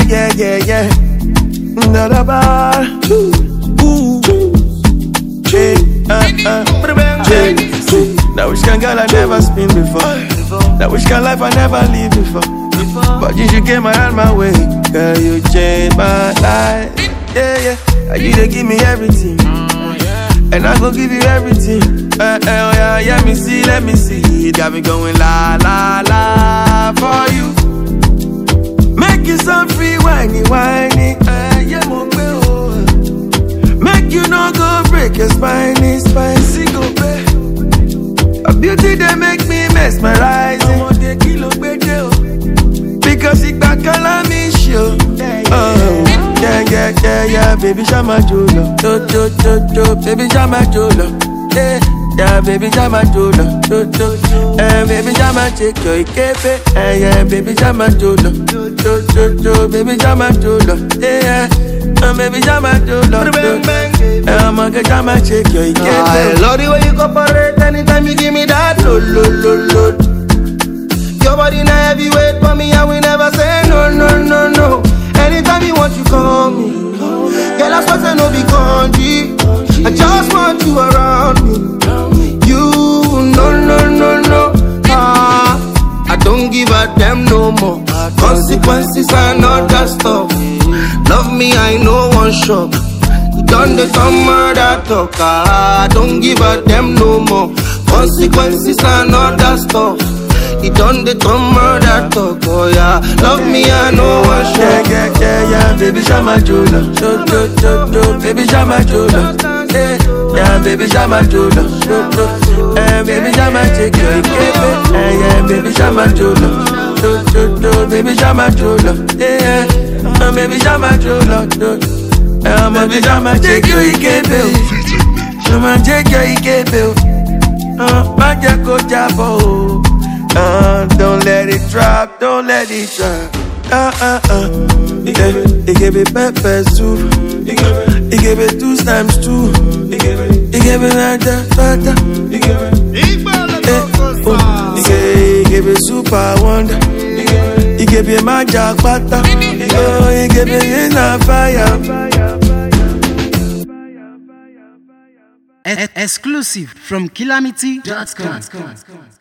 yeah. Not a bar. Ooh. Hey, that wish can girl I never spin before. That wish can life I never live before. But you came around my way, girl, you changed my life. Yeah. You dey give me everything, and I gon' give you everything. Yeah, let me see. It got me going la la la for you. Make you some free whiny. Yeah, make you no go break your spine, go pay. A beauty that make me mesmerizing. Because it back all me show. Yeah, baby, Shama Jolo. Baby, Shama Jolo. Yeah, baby, Shama Jolo. Baby, Shama check your ikepe. Yeah, baby, Shama Jolo. Baby, Shama Jolo. Yeah, baby, Shama Jolo. I'ma get Shama check your ikepe. I love the way you cooperate anytime you give me that load. Your body not heavyweight for me, and we never say no. Anytime you want, you call me. Girl, I swear no be country. I just want you around me. You, no. I don't give a damn no more. Consequences and all that stuff. Love me, I know one shot. You done the murder talk. I don't give a damn no more. Consequences and all that stuff. He done the murder talk, oh yeah. Love me, I know one shot. Yeah, baby, Shama Jolo. Baby, Shama Jolo. Yeah, baby, Shama Jolo. Baby, Shama check your ikepe. Yeah, baby, Shama Jolo. Baby, Shama Jolo. Yeah, baby, Shama Jolo. Baby, Shama check your ikepe. Shama check your ikepe. Maja ko jabo. Don't let it drop. He gave it pepper soup. He gave it 2 times 2. He gave it like that. He gave it super wonder. He gave it magic butter. He gave it in a fire. Exclusive from Calamity.com.